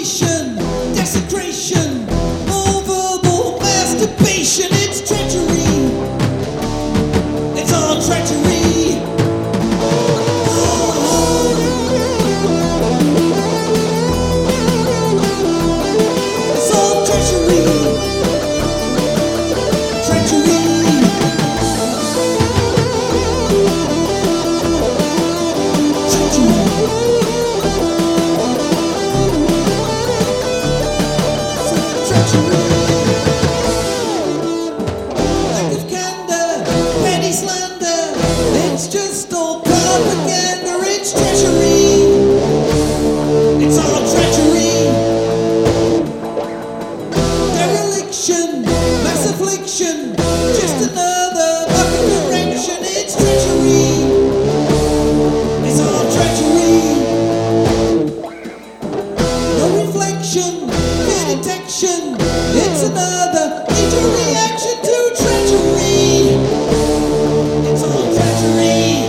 mutilation, desecration, more verbal masturbation. It's treachery. It's all treachery. It's all treachery. Treachery. Lack of candor, petty slander. It's just all propaganda. It's treachery. It's all treachery. Dereliction, mass affliction. Just another bucket correction. It's treachery. It's all treachery. No reflection, fear detection. It's another major reaction to treachery. It's all treachery.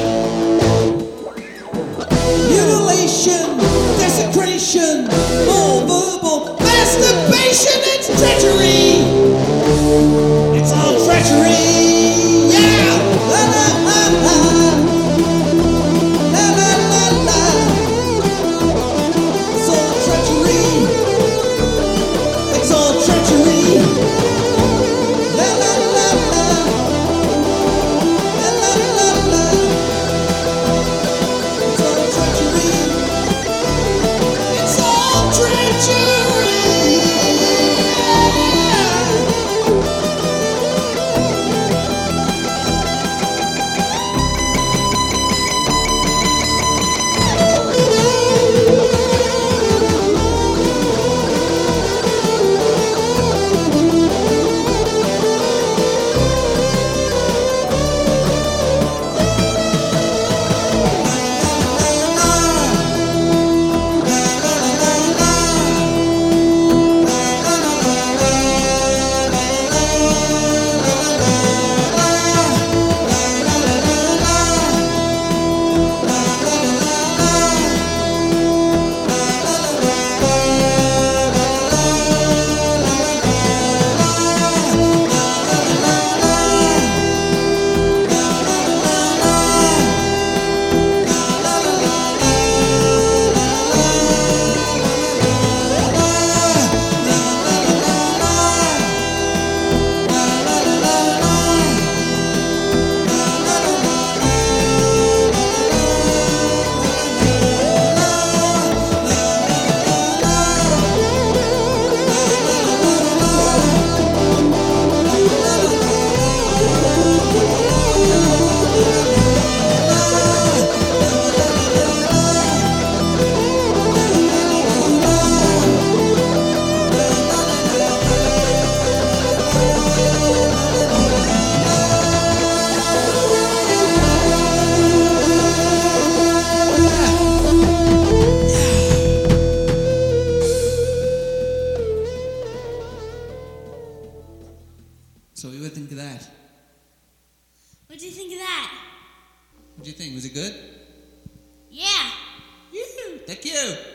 Mutilation, desecration, more verbal masturbation. It's treachery. It's all treachery. Yeah. La la la la. La la la la. It's all treachery. It's all treachery. La la la la. La la la la. It's all treachery. It's all treachery. So what do you think of that? What do you think of that? What do you think? Was it good? Yeah. Yoo-hoo! Thank you!